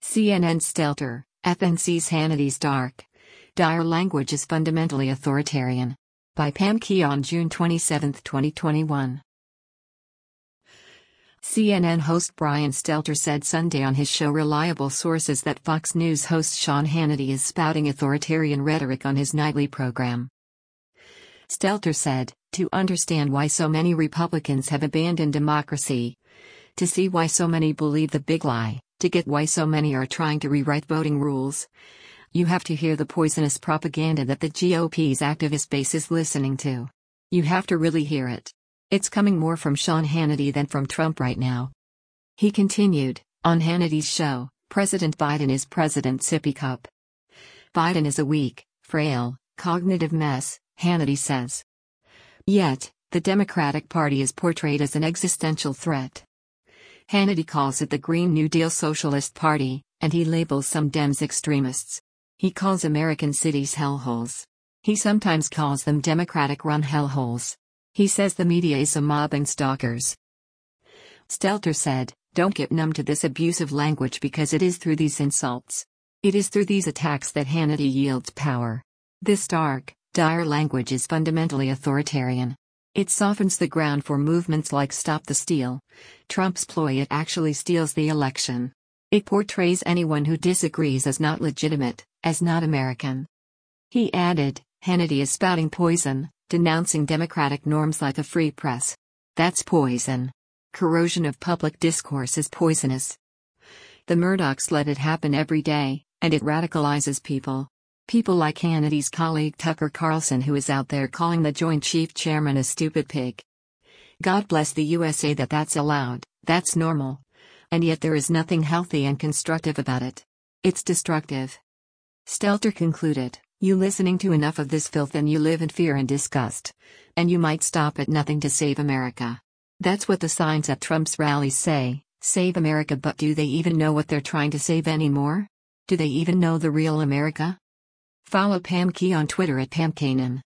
CNN Stelter, FNC's Hannity's dark, dire language is fundamentally authoritarian. By Pam Key on June 27, 2021. CNN host Brian Stelter said Sunday on his show Reliable Sources that Fox News host Sean Hannity is spouting authoritarian rhetoric on his nightly program. Stelter said, "To understand why so many Republicans have abandoned democracy, to see why so many believe the big lie, to get why so many are trying to rewrite voting rules, you have to hear the poisonous propaganda that the GOP's activist base is listening to. You have to really hear it. It's coming more from Sean Hannity than from Trump right now." He continued, on Hannity's show, President Biden is President Sippy Cup. Biden is a weak, frail, cognitive mess, Hannity says. Yet, the Democratic Party is portrayed as an existential threat. Hannity calls it the Green New Deal Socialist Party, and he labels some Dems extremists. He calls American cities hellholes. He sometimes calls them Democratic-run hellholes. He says the media is a mobbing stalkers. Stelter said, "Don't get numb to this abusive language because it is through these insults. It is through these attacks that Hannity yields power. This dark, dire language is fundamentally authoritarian. It softens the ground for movements like Stop the Steal, Trump's ploy. It actually steals the election. It portrays anyone who disagrees as not legitimate, as not American." He added, Hannity is spouting poison, denouncing democratic norms like a free press. That's poison. Corrosion of public discourse is poisonous. The Murdochs let it happen every day, and it radicalizes people. People like Hannity's colleague Tucker Carlson, who is out there calling the Joint Chief Chairman a stupid pig. God bless the USA that that's allowed, that's normal. And yet there is nothing healthy and constructive about it. It's destructive. Stelter concluded, "You listening to enough of this filth and you live in fear and disgust. And you might stop at nothing to save America. That's what the signs at Trump's rallies say, save America, but do they even know what they're trying to save anymore? Do they even know the real America?" Follow Pam Key on Twitter at PamKanan.